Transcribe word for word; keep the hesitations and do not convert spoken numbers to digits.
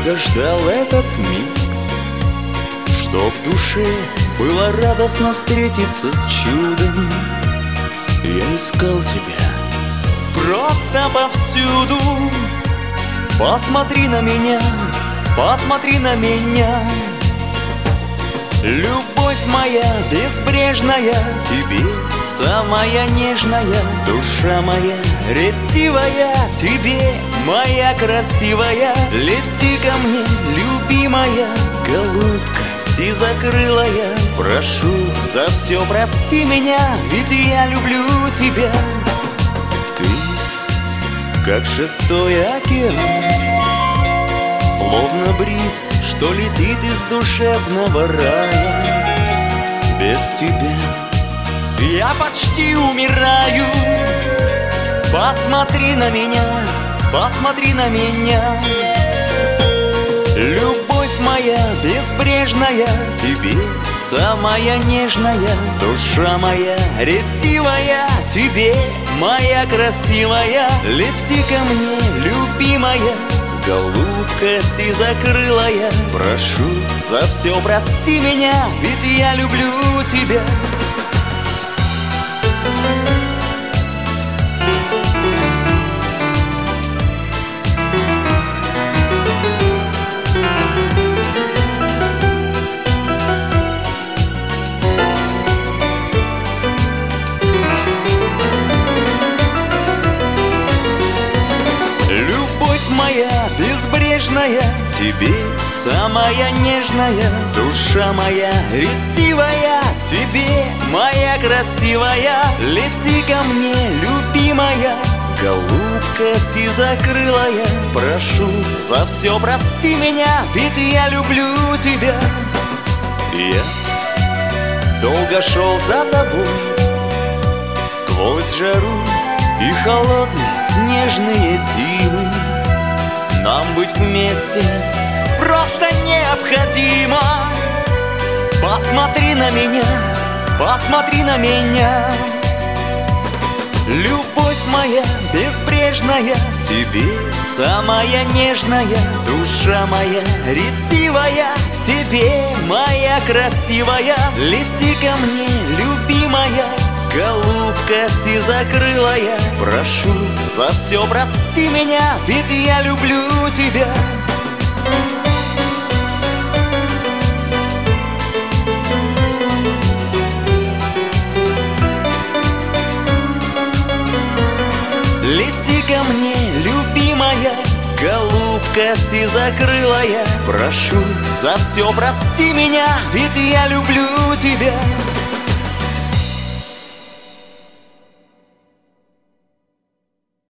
долго ждал этот миг, чтоб в душе было радостно встретиться с чудом. Я искал тебя просто повсюду. Посмотри на меня, посмотри на меня. Любовь моя безбрежная, тебе самая нежная. Душа моя ретивая, тебе моя красивая. Лети ко мне, любимая, голубка сизокрылая. Прошу, за все прости меня, ведь я люблю тебя. Ты, как шестой океан, словно бриз, что летит из душевного рая. Без тебя я почти умираю. Посмотри на меня, посмотри на меня. Любовь моя безбрежная, тебе самая нежная. Душа моя ретивая, тебе моя красивая. Лети ко мне, любимая, голубка сизокрылая. Прошу, за все прости меня, ведь я люблю тебя. Моя безбрежная, тебе самая нежная. Душа моя ретивая, тебе моя красивая. Лети ко мне, любимая, голубка сизокрылая. Прошу, за все прости меня, ведь я люблю тебя. Я долго шел за тобой сквозь жару и холодные снежные зимы. Нам быть вместе просто необходимо. Посмотри на меня, посмотри на меня. Любовь моя безбрежная, тебе самая нежная. Душа моя ретивая, тебе моя красивая. Лети ко мне, любимая, голубка сизокрылая. Прошу, за все прости меня, ведь я люблю тебя. Лети ко мне, любимая, голубка сизокрылая. Прошу, за все прости меня, ведь я люблю тебя.